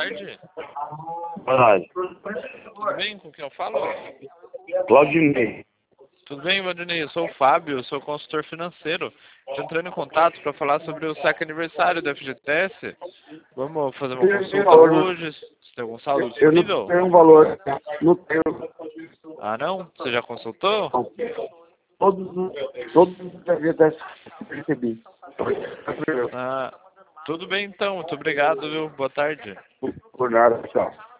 tarde. Boa tarde. Tudo bem? Com quem eu falo? Claudinei. Tudo bem, Valdinei? Eu sou o Fábio, eu sou consultor financeiro. Estou entrando em contato para falar sobre o saque aniversário da FGTS. Vamos fazer uma consulta hoje. Você tem algum saldo Eu não disponível? tenho um valor. Não tenho. Ah, não? Você já consultou? Não. Todos os FGTS que eu recebi. Ah, tudo bem então. Muito obrigado, viu? Boa tarde. Por nada, tchau.